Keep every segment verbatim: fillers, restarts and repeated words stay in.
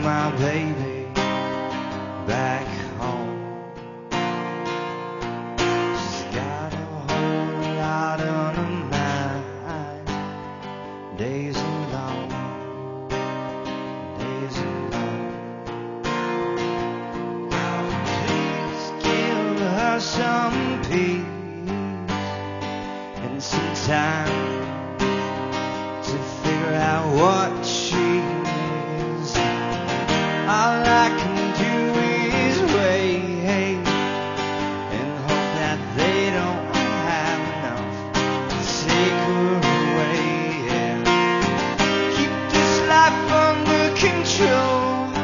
my baby back home. She's got a whole lot on her mind. Days are long, days are long. Please give her some peace and some time to figure out what she is. All I can do is wait and hope that they don't have enough to take her away. Yeah. Keep this life under control.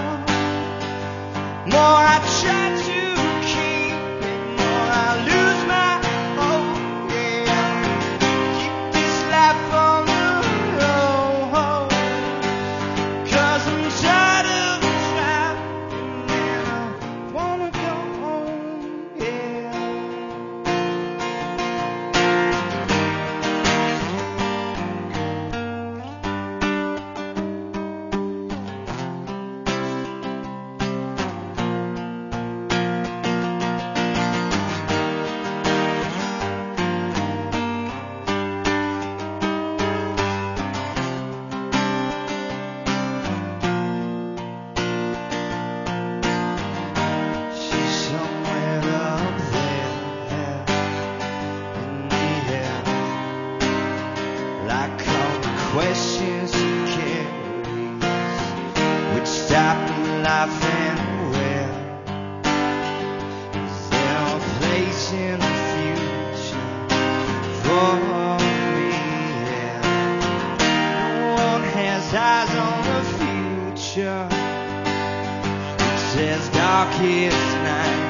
More I try to keep it, more I lose my hope. Yeah. Keep this life on the road, 'cause I'm tired of traveling and I wanna go home. Yeah. She's somewhere up there in the air, like all the questions and carries, which stop in life and where. Is there a place in the future for me? Yeah. No one has eyes on the future. It says darkest night.